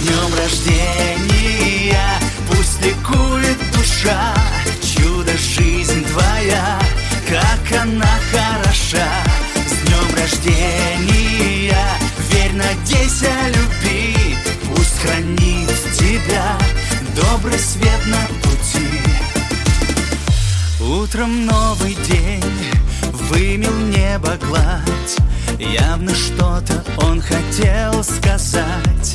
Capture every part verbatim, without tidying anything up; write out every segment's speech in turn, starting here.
днем рождения, пусть ликует душа. Чудо, жизнь твоя, как она хороша. С днем рождения, верь, надейся, люби. Пусть хранит тебя добрый свет на пути. Утром новый день вымел небо гладь. Явно что-то он хотел сказать.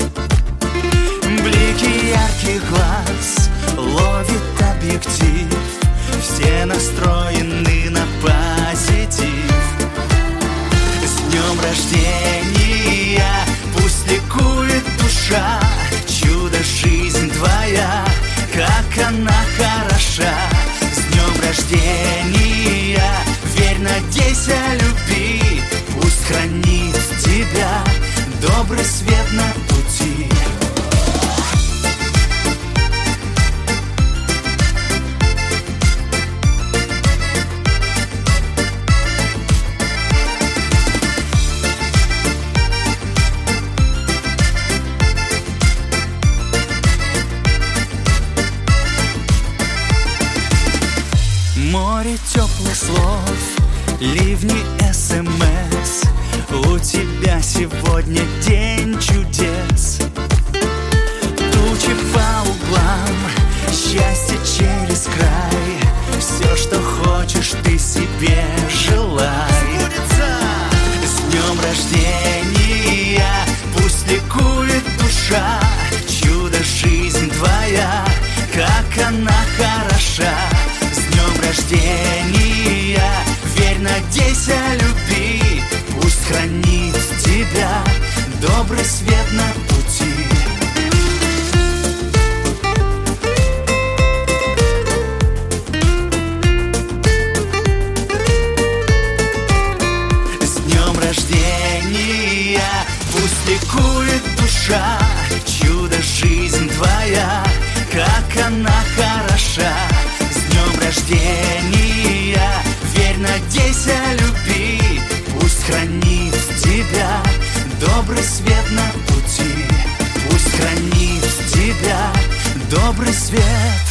Блики ярких глаз ловит объектив. Все настроены на позитив. С днем рождения, пусть ликует душа. Чудо, жизнь твоя, как она хороша. С днем рождения, верь, надейся, люби. Пусть хранит тебя добрый свет на пути. Море теплых слов, ливни эс эм эс. У тебя сегодня день чудес. Тучи по углам, счастье через край. Все, что хочешь, ты себе желай. С днем рождения, пусть ликует душа. Чудо, жизнь твоя, как она хороша. С днем рождения, верь, надейся, люби. Пусть хранит тебя добрый свет на пути. С днем рождения, пусть ликует душа. Чудо, жизнь твоя, как она хороша. С днем рождения, верь, надейся, люби. Пусть хранит тебя добрый свет на пути. Пусть хранит тебя добрый свет